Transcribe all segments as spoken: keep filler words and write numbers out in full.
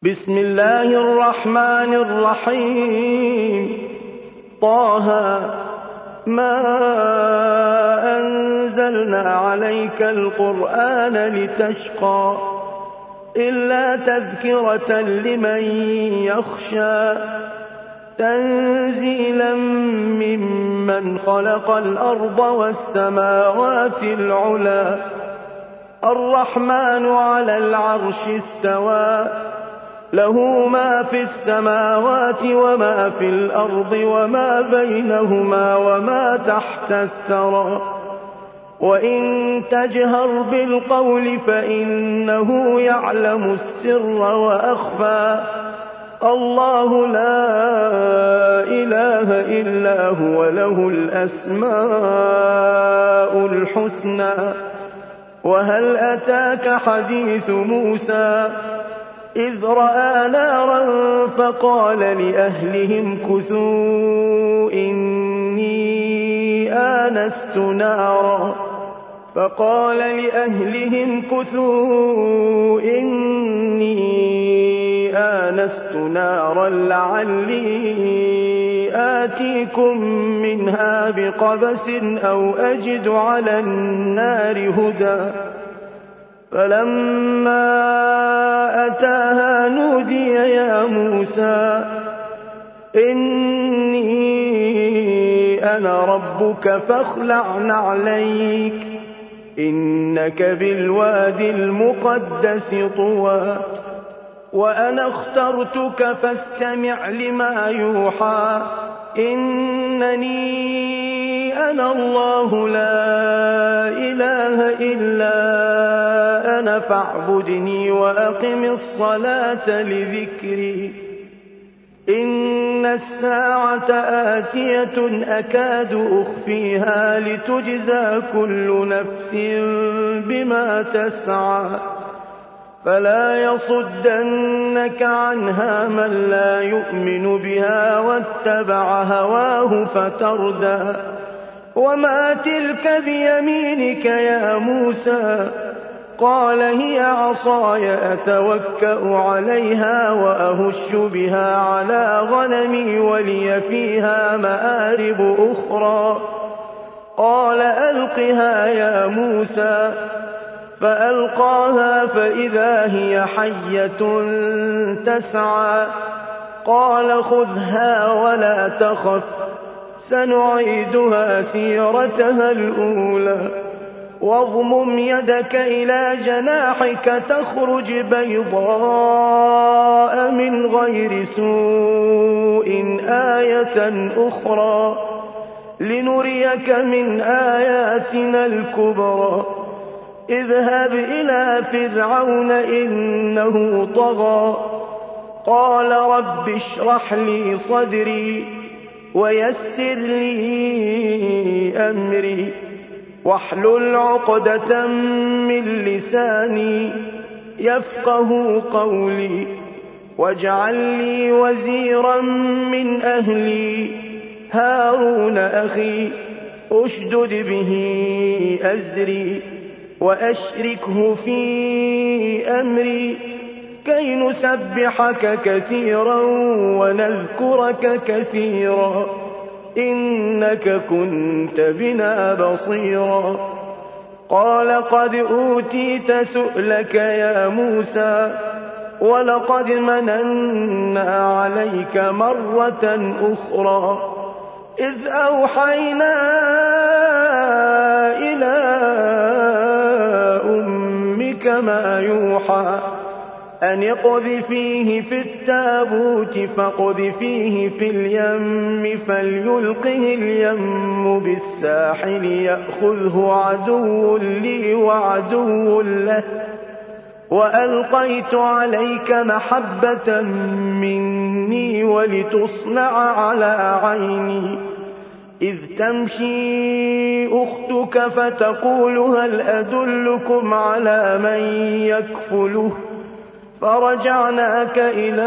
بسم الله الرحمن الرحيم. طه ما أنزلنا عليك القرآن لتشقى إلا تذكرة لمن يخشى تنزيلا ممن خلق الأرض والسماوات العلى الرحمن على العرش استوى له ما في السماوات وما في الأرض وما بينهما وما تحت الثرى وإن تجهر بالقول فإنه يعلم السر وأخفى الله لا إله إلا هو له الأسماء الحسنى. وهل أتاك حديث موسى إذ رأى نارا فقال لأهلهم كثوا إني آنست نارا فقال لأهلهم كثوا إني آنست نارا لعلي آتيكم منها بقبس أو أجد على النار هدى فلما أتاها نودي يا موسى إني أنا ربك فاخلع نعليك إنك بالواد المقدس طوى وأنا اخترتك فاستمع لما يوحى إنني أنا الله لا إله إلا أنا فاعبدني وأقم الصلاة لذكري إن الساعة آتية أكاد أخفيها لتجزى كل نفس بما تسعى فلا يصدنك عنها من لا يؤمن بها واتبع هواه فتردى وما تلك بيمينك يا موسى قال هي عصاي أتوكأ عليها وأهش بها على غنمي ولي فيها مآرب أخرى قال ألقها يا موسى فألقاها فإذا هي حية تسعى قال خذها ولا تخف سنعيدها سيرتها الأولى واضمم يدك إلى جناحك تخرج بيضاء من غير سوء آية أخرى لنريك من آياتنا الكبرى اذهب إلى فرعون إنه طغى قال رب اشرح لي صدري ويسر لي أمري واحلل عقدة من لساني يفقه قولي واجعل لي وزيرا من أهلي هارون أخي أشدد به أزري وأشركه في أمري كي نسبحك كثيرا ونذكرك كثيرا إنك كنت بنا بصيرا قال قد أوتيت سؤلك يا موسى ولقد مننا عليك مرة أخرى إذ أوحينا إلى أمك ما يوحى أن اقذفيه في التابوت فاقذفيه في اليم فليلقه اليم بالساحل يأخذه عدو لي وعدو له وألقيت عليك محبة مني ولتصنع على عيني إذ تمشي أختك فتقول هل أدلكم على من يكفله فرجعناك إلى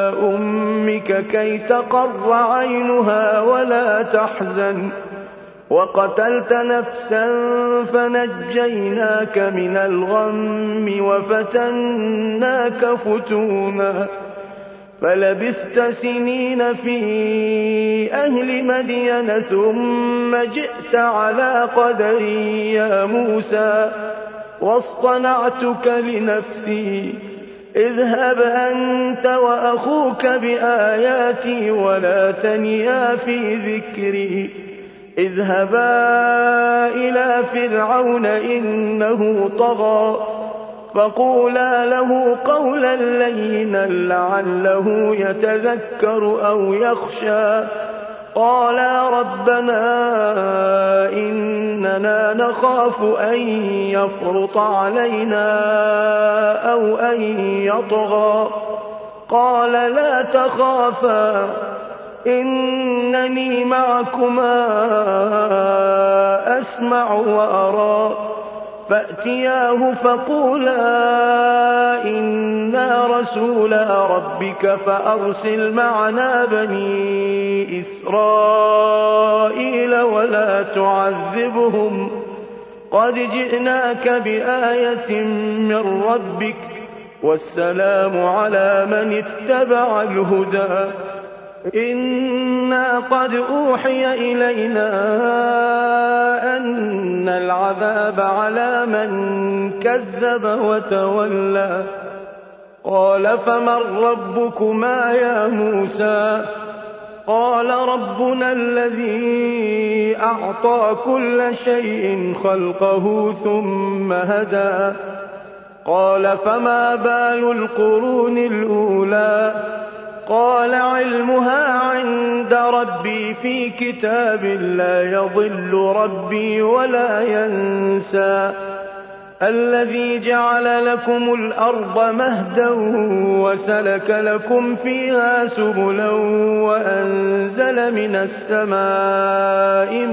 أمك كي تقر عينها ولا تحزن وقتلت نفسا فنجيناك من الغم وفتناك فتونا فلبثت سنين في أهل مدين ثم جئت على قدري يا موسى واصطنعتك لنفسي اذهب أنت وأخوك بآياتي ولا تنيا في ذكري اذهبا إلى فرعون إنه طغى فقولا له قولا لينا لعله يتذكر أو يخشى قالا ربنا إننا نخاف أن يفرط علينا أو أن يطغى قال لا تخافا إنني معكما أسمع وأرى فأتياه فقولا إنا رسولا ربك فأرسل معنا بني إسرائيل ولا تعذبهم قد جئناك بآية من ربك والسلام على من اتبع الهدى إنا قد أوحي إلينا أن العذاب على من كذب وتولى قال فمن ربكما يا موسى قال ربنا الذي أعطى كل شيء خلقه ثم هدى قال فما بال القرون الأولى قال علمها عند ربي في كتاب لا يضل ربي ولا ينسى الذي جعل لكم الأرض مهدا وسلك لكم فيها سبلا وأنزل من السماء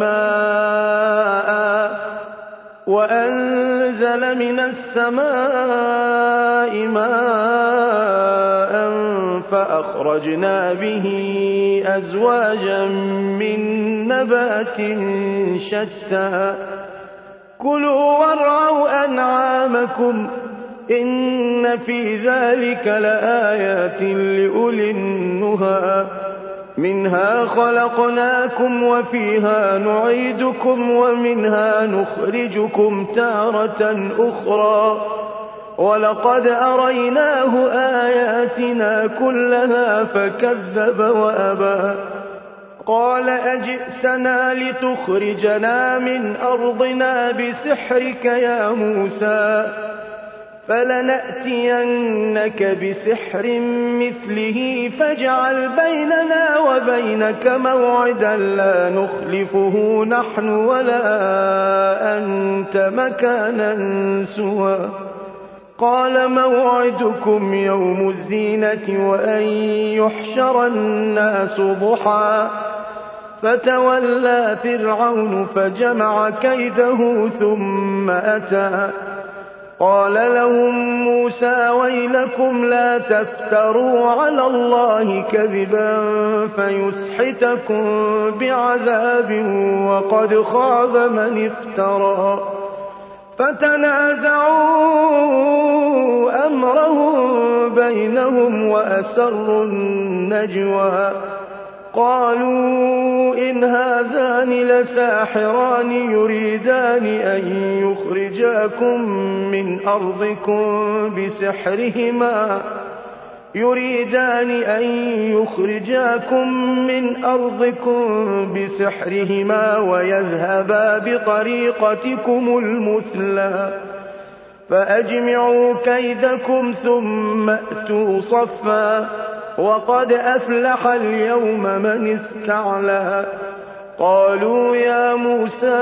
ماء وأنزل من السماء ماء فأخرجنا به أزواجا من نبات شتى كلوا وارعوا أنعامكم إن في ذلك لآيات لأولي النهى منها خلقناكم وفيها نعيدكم ومنها نخرجكم تارة أخرى ولقد أريناه آياتنا كلها فكذب وأبى قال أجئتنا لتخرجنا من أرضنا بسحرك يا موسى فلنأتينك بسحر مثله فاجعل بيننا وبينك موعدا لا نخلفه نحن ولا أنت مكانا سوى قال موعدكم يوم الزينة وأن يحشر الناس ضحى فتولى فرعون فجمع كيده ثم أتى قال لهم موسى ويلكم لا تفتروا على الله كذبا فيسحتكم بعذاب وقد خاب من افترى فتنازعوا أمرهم بينهم وأسروا النجوى قالوا إن هذان لساحران يريدان أن يخرجاكم من أرضكم بسحرهما يريدان أن يخرجاكم من أرضكم بسحرهما ويذهبا بطريقتكم المثلى فأجمعوا كيدكم ثم أتوا صفا وقد أفلح اليوم من استعلى قالوا يا موسى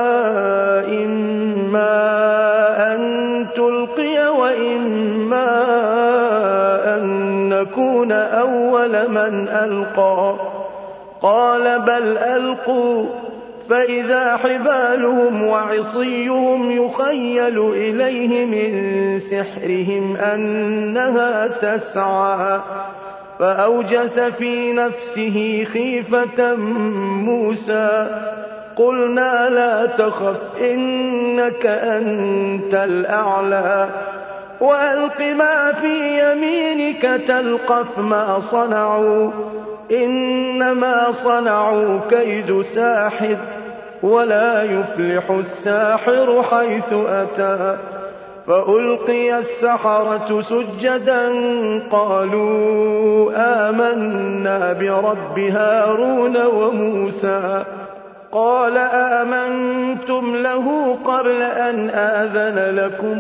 إما أن تلقي وإما أن نكون أول من ألقى قال بل ألقوا فإذا حبالهم وعصيهم يخيل إليه من سحرهم أنها تسعى فأوجس في نفسه خيفة موسى قلنا لا تخف إنك أنت الأعلى وألق ما في يمينك تلقف ما صنعوا إنما صنعوا كيد ساحر ولا يفلح الساحر حيث أتى. فألقي السحرة سجدا قالوا آمنا برب هارون وموسى. قال آمنتم له قبل أن آذن لكم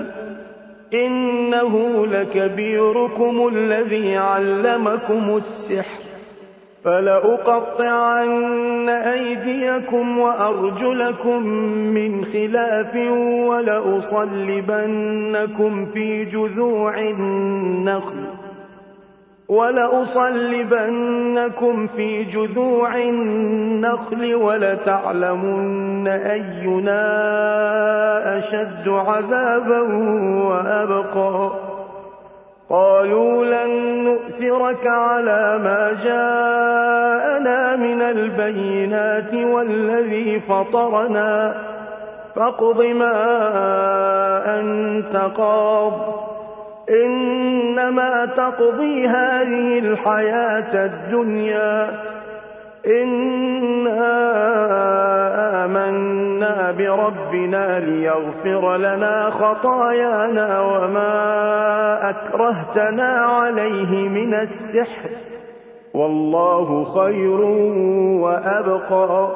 إنه لكبيركم الذي علمكم السحر فلأقطعن أيديكم وأرجلكم من خلاف ولأصلبنكم في جذوع النخل ولأصلبنكم في جذوع النخل ولتعلمن أينا أشد عذابا وأبقى. قالوا لن نؤثرك على ما جاءنا من البينات والذي فطرنا فاقض ما أنت قاض إنما تقضي هذه الحياة الدنيا إنا آمنا بربنا ليغفر لنا خطايانا وما أكرهتنا عليه من السحر والله خير وأبقى.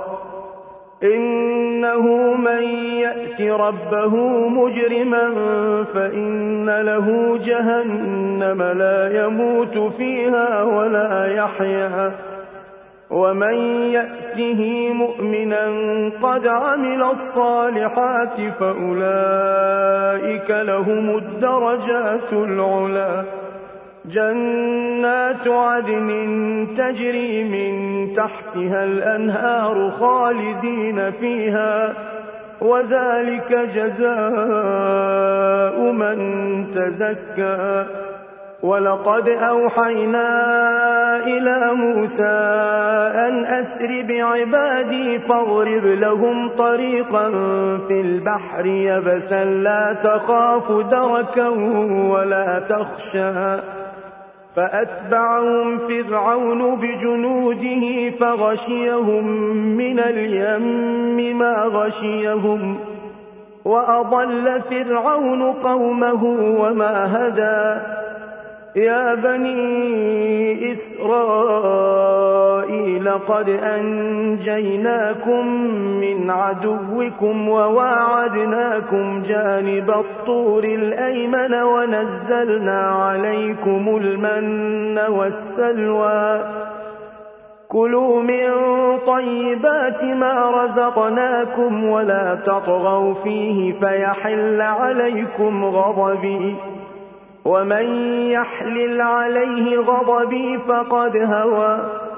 إنه من يأت ربه مجرما فإن له جهنم لا يموت فيها ولا يحيا ومن يأته مؤمنا قد عمل الصالحات فأولئك لهم الدرجات العلى جنات عدن تجري من تحتها الأنهار خالدين فيها وذلك جزاء من تزكى. ولقد أوحينا إلى موسى أن أسر بعبادي فاضرب لهم طريقا في البحر يبسا لا تخاف دركا ولا تخشى. فأتبعهم فرعون بجنوده فغشيهم من اليم ما غشيهم وأضل فرعون قومه وما هدى. يا بني إسرائيل قد أنجيناكم من عدوكم وواعدناكم جانب الطور الأيمن ونزلنا عليكم المن والسلوى كلوا من طيبات ما رزقناكم ولا تطغوا فيه فيحل عليكم غضبي ومن يحلل عليه غضبي فقد هوى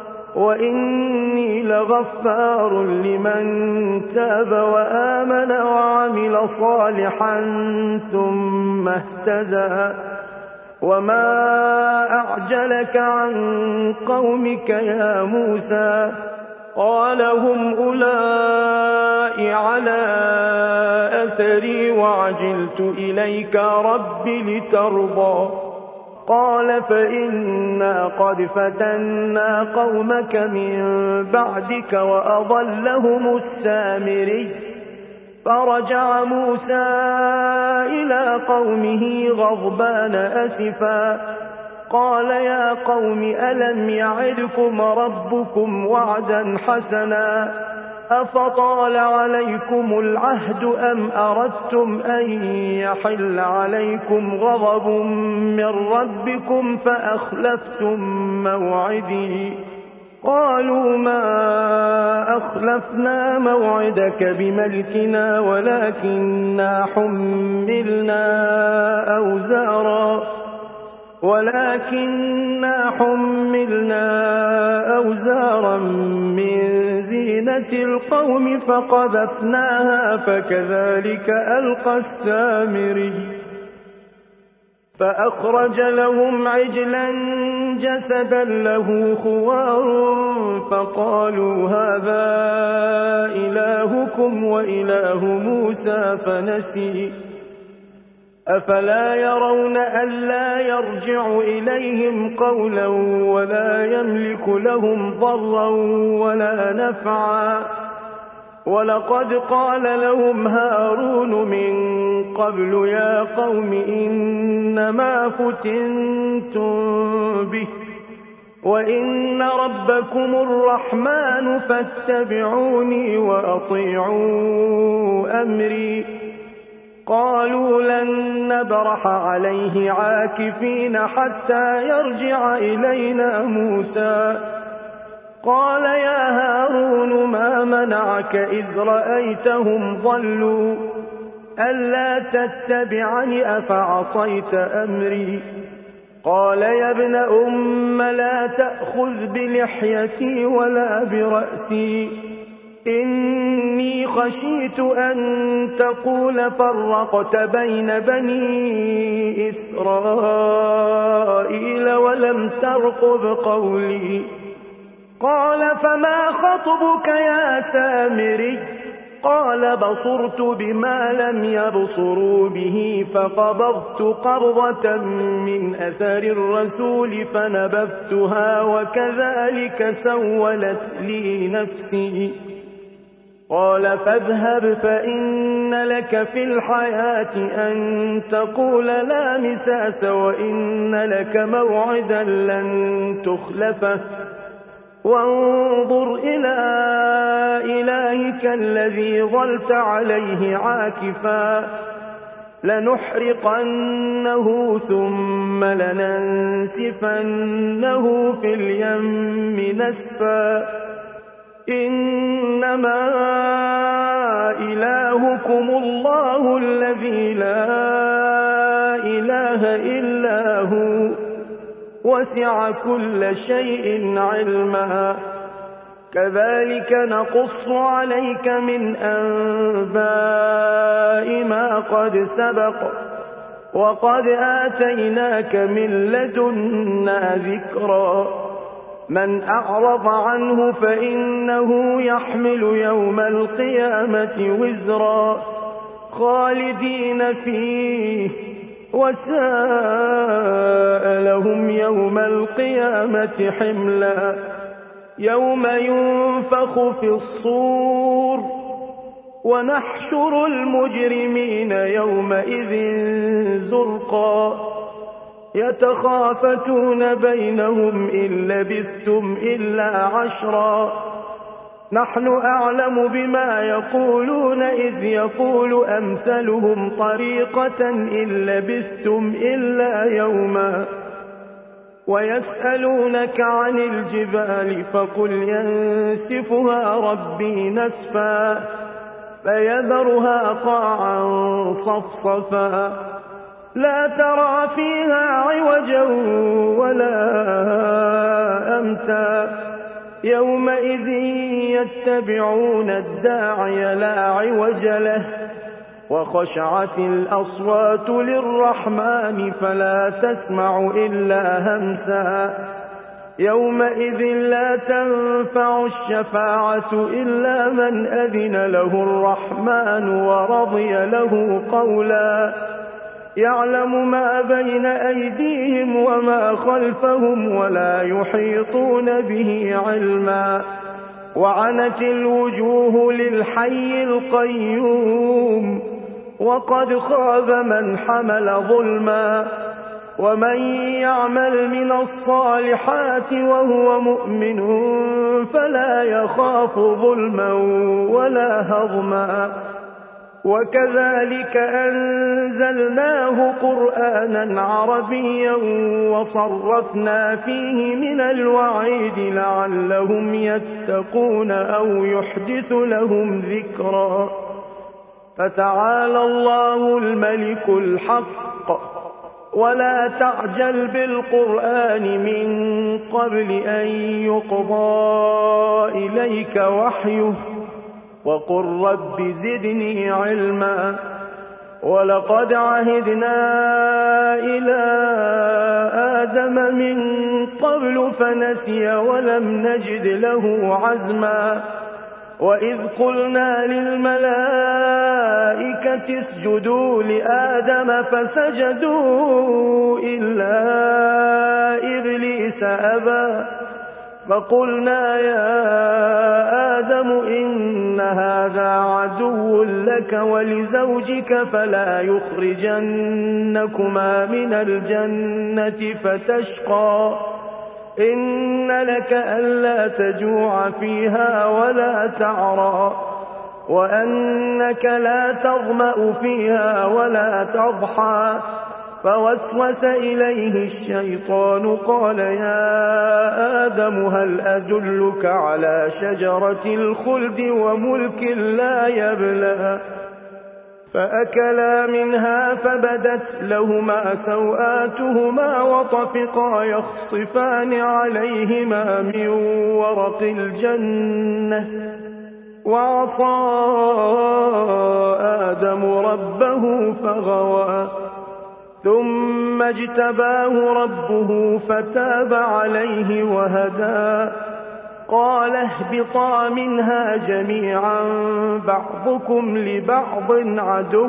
وإني لغفار لمن تاب وآمن وعمل صالحا ثم اهتدى. وما أعجلك عن قومك يا موسى؟ قال هم أولئك على أثري وعجلت إليك رب لترضى. قال فإنا قد فتنا قومك من بعدك وأضلهم السامري. فرجع موسى إلى قومه غضبان أسفا قال يا قوم ألم يعدكم ربكم وعدا حسنا أفطال عليكم العهد أم أردتم أن يحل عليكم غضب من ربكم فأخلفتم موعدي. قالوا ما أخلفنا موعدك بملكنا ولكننا حملنا أوزارا ولكننا حملنا أوزارا من زينة القوم فقذفناها فكذلك ألقى السامري. فأخرج لهم عجلا جسدا له خوار فقالوا هذا إلهكم وإله موسى فنسي أفلا يرون ألا يرجع إليهم قولا ولا يملك لهم ضرا ولا نفعا ولقد قال لهم هارون من قبل يا قوم إنما فتنتم به وإن ربكم الرحمن فاتبعوني وأطيعوا أمري قالوا لن نبرح عليه عاكفين حتى يرجع إلينا موسى قال يا هارون ما منعك إذ رأيتهم ضلوا ألا تتبعني أفعصيت أمري قال يا ابن أم لا تأخذ بلحيتي ولا برأسي إني خشيت أن تقول فرقت بين بني إسرائيل ولم ترقب قولي قال فما خطبك يا سامري قال بصرت بما لم يبصروا به فقبضت قبضة من أثر الرسول فنبذتها وكذلك سولت لي نفسي قال فاذهب فإن لك في الحياة أن تقول لا مساس وإن لك موعدا لن تخلفه وانظر إلى إلهك الذي ظلت عليه عاكفا لنحرقنه ثم لننسفنه في اليم نسفا إنما إلهكم الله الذي لا إله إلا هو وسع كل شيء علما كذلك نقص عليك من أنباء ما قد سبق وقد آتيناك من لدنا ذكرا من أعرض عنه فإنه يحمل يوم القيامة وزرا خالدين فيه وساء لهم يوم القيامة حملا يوم ينفخ في الصور ونحشر المجرمين يومئذ زرقا يتخافتون بينهم إن لبثتم إلا عشرا نحن أعلم بما يقولون إذ يقول أمثلهم طريقة إن لبثتم إلا يوما ويسألونك عن الجبال فقل ينسفها ربي نسفا فيذرها قاعا صفصفا لا ترى فيها عوجا ولا أمتا يومئذ يتبعون الداعي لا عوج له وخشعت الأصوات للرحمن فلا تسمع إلا همسا يومئذ لا تنفع الشفاعة إلا من أذن له الرحمن ورضي له قولا يعلم ما بين أيديهم وما خلفهم ولا يحيطون به علما وعنت الوجوه للحي القيوم وقد خاب من حمل ظلما ومن يعمل من الصالحات وهو مؤمن فلا يخاف ظلما ولا هضما وكذلك أنزلناه قرآنا عربيا وصرفنا فيه من الوعيد لعلهم يتقون أو يحدث لهم ذكرا فتعالى الله الملك الحق ولا تعجل بالقرآن من قبل أن يقضى إليك وحيه وقل رب زدني علما وَلَقَدْ عَهِدْنَا إِلَىٰ آدَمَ مِن قَبْلُ فَنَسِيَ وَلَمْ نَجِدْ لَهُ عَزْمًا وَإِذْ قُلْنَا لِلْمَلَائِكَةِ اسْجُدُوا لِآدَمَ فَسَجَدُوا إِلَّا إِبْلِيسَ أَبَىٰ فَقُلْنَا يَا آدَمُ إِنَّ هَٰذَا عَدُوٌّ لَّكَ وَلِزَوْجِكَ فَلَا يُخْرِجَنَّكُمَا مِنَ الْجَنَّةِ فَتَشْقَىٰ إِنَّ لَكَ أَلَّا تَجُوعَ فِيهَا وَلَا تَعْرَىٰ وَأَنَّكَ لَا تَظْمَأُ فِيهَا وَلَا تَضْحَىٰ فَوَسْوَسَ إِلَيْهِ الشَّيْطَانُ قَالَ يَا آدَمُ هَلْ أَدُلُّكَ عَلَىٰ شَجَرَةِ الْخُلْدِ وَمُلْكٍ لَّا يَبْلَىٰ فَأَكَلَا مِنْهَا فَبَدَتْ لَهُمَا سَوْآتُهُمَا وَطَفِقَا يَخْصِفَانِ عَلَيْهِمَا مِن وَرَقِ الْجَنَّةِ وَعَصَىٰ آدَمُ رَبَّهُ فَغَوَىٰ ثُمَّ اجْتَبَاهُ رَبُّهُ فَتَابَ عَلَيْهِ وَهَدَىٰ قَالَ اهْبِطَا مِنْهَا جَمِيعًا بَعْضُكُمْ لِبَعْضٍ عَدُوٌّ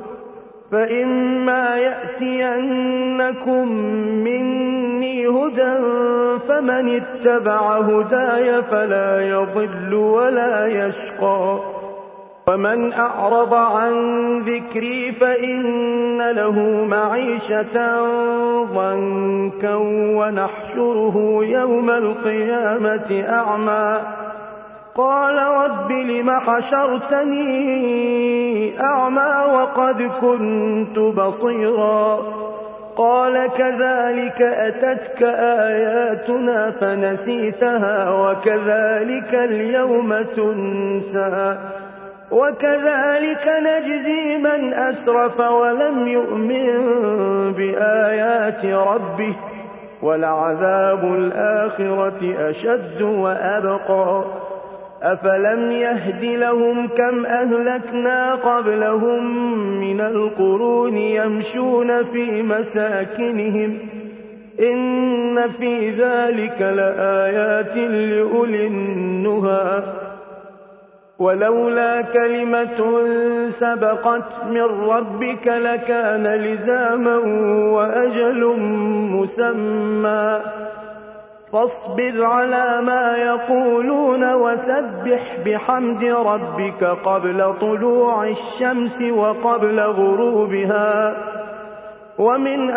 فَإِمَّا يَأْتِيَنَّكُم مِّنِّي هُدًى فَمَنِ اتَّبَعَ هُدَايَ فَلَا يَضِلُّ وَلَا يَشْقَىٰ وَمَنْ أَعْرَضَ عَن ذِكْرِي فَإِنَّ لَهُ مَعِيشَةً ضَنكًا وَنَحْشُرُهُ يَوْمَ الْقِيَامَةِ أَعْمَىٰ قَالَ رَبِّ لِمَ حَشَرْتَنِي أَعْمَىٰ وَقَدْ كُنتُ بَصِيرًا قَالَ كَذَٰلِكَ أَتَتْكَ آيَاتُنَا فَنَسِيتَهَا وَكَذَٰلِكَ الْيَوْمَ تُنسَىٰ وَكَذَٰلِكَ نَجْزِي مَنْ أَسْرَفَ وَلَمْ يُؤْمِن بِآيَاتِ رَبِّهِ وَلَعَذَابُ الْآخِرَةِ أَشَدُّ وَأَبْقَىٰ أَفَلَمْ يَهْدِ لَهُمْ كَمْ أَهْلَكْنَا قَبْلَهُم مِّنَ الْقُرُونِ يَمْشُونَ فِي مَسَاكِنِهِمْ إِنَّ فِي ذَٰلِكَ لَآيَاتٍ لِّأُولِي النُّهَىٰ وَلَوْلَا كَلِمَةٌ سَبَقَتْ مِن رَّبِّكَ لَكَانَ لِزَامًا وَأَجَلٌ مُّسَمًّى فاصبر على ما يقولون وسبح بحمد ربك قبل طلوع الشمس وقبل غروبها ومن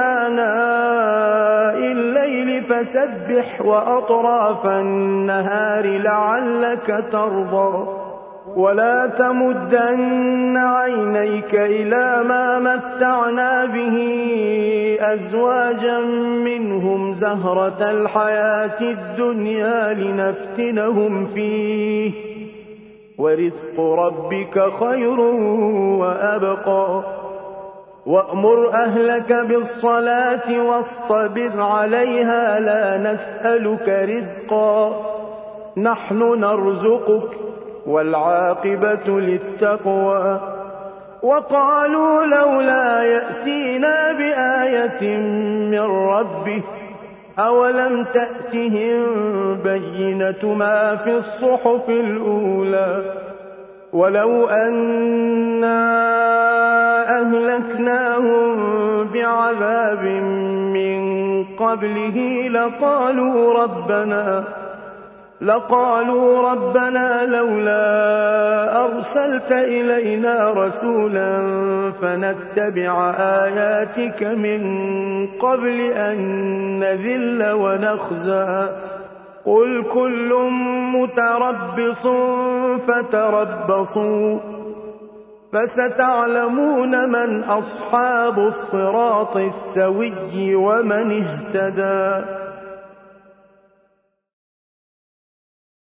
آناء الليل فسبح وأطراف النهار لعلك ترضى ولا تمدن عينيك إلى ما متعنا به أزواجا منهم زهرة الحياة الدنيا لنفتنهم فيه ورزق ربك خير وأبقى وأمر أهلك بالصلاة واصطبر عليها لا نسألك رزقا نحن نرزقك والعاقبة للتقوى وقالوا لولا يأتينا بآية من ربه أولم تأتهم بينة ما في الصحف الأولى ولو أنا أهلكناهم بعذاب من قبله لقالوا ربنا لقالوا ربنا لولا أرسلت إلينا رسولا فنتبع آياتك من قبل أن نذل ونخزى قل كل متربص فتربصوا فستعلمون من أصحاب الصراط السوي ومن اهتدى